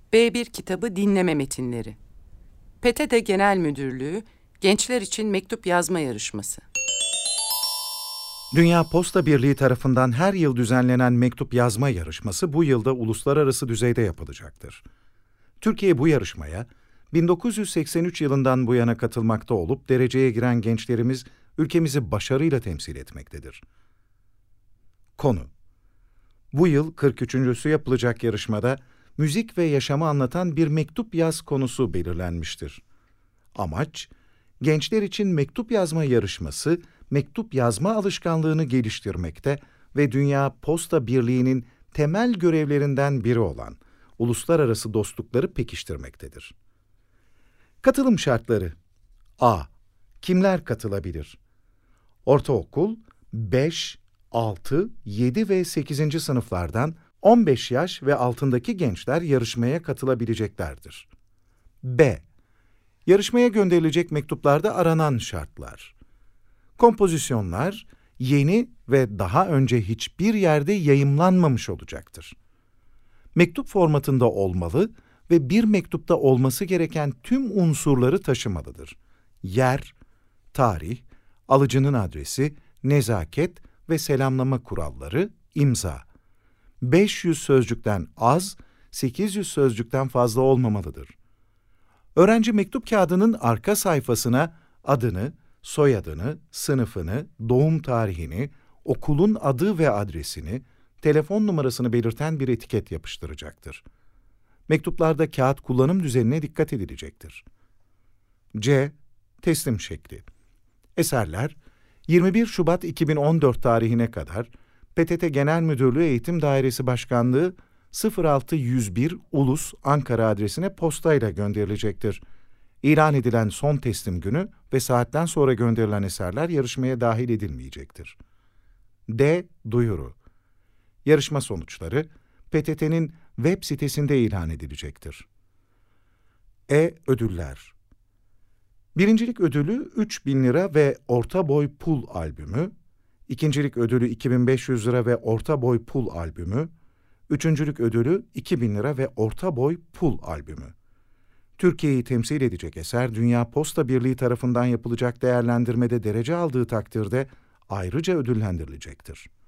B1 kitabı dinleme metinleri. PTT Genel Müdürlüğü Gençler için Mektup Yazma Yarışması. Dünya Posta Birliği tarafından her yıl düzenlenen mektup yazma yarışması bu yılda uluslararası düzeyde yapılacaktır. Türkiye bu yarışmaya 1983 yılından bu yana katılmakta olup dereceye giren gençlerimiz ülkemizi başarıyla temsil etmektedir. Konu: bu yıl 43.sü yapılacak yarışmada müzik ve yaşamı anlatan bir mektup yaz konusu belirlenmiştir. Amaç, gençler için mektup yazma yarışması, mektup yazma alışkanlığını geliştirmekte ve Dünya Posta Birliği'nin temel görevlerinden biri olan uluslararası dostlukları pekiştirmektedir. Katılım şartları: A. Kimler katılabilir? Ortaokul, 5, 6, 7 ve 8. sınıflardan 15 yaş ve altındaki gençler yarışmaya katılabileceklerdir. B. Yarışmaya gönderilecek mektuplarda aranan şartlar: kompozisyonlar yeni ve daha önce hiçbir yerde yayımlanmamış olacaktır. Mektup formatında olmalı ve bir mektupta olması gereken tüm unsurları taşımalıdır. Yer, tarih, alıcının adresi, nezaket ve selamlama kuralları, imza. 500 sözcükten az, 800 sözcükten fazla olmamalıdır. Öğrenci mektup kağıdının arka sayfasına adını, soyadını, sınıfını, doğum tarihini, okulun adı ve adresini, telefon numarasını belirten bir etiket yapıştıracaktır. Mektuplarda kağıt kullanım düzenine dikkat edilecektir. C. Teslim şekli. Eserler, 21 Şubat 2014 tarihine kadar PTT Genel Müdürlüğü Eğitim Dairesi Başkanlığı 06101 Ulus, Ankara adresine postayla gönderilecektir. İlan edilen son teslim günü ve saatten sonra gönderilen eserler yarışmaya dahil edilmeyecektir. D. Duyuru. Yarışma sonuçları PTT'nin web sitesinde ilan edilecektir. E. Ödüller. Birincilik ödülü 3.000 lira ve orta boy pul albümü, ikincilik ödülü 2.500 lira ve orta boy pul albümü, üçüncülük ödülü 2.000 lira ve orta boy pul albümü. Türkiye'yi temsil edecek eser, Dünya Posta Birliği tarafından yapılacak değerlendirmede derece aldığı takdirde ayrıca ödüllendirilecektir.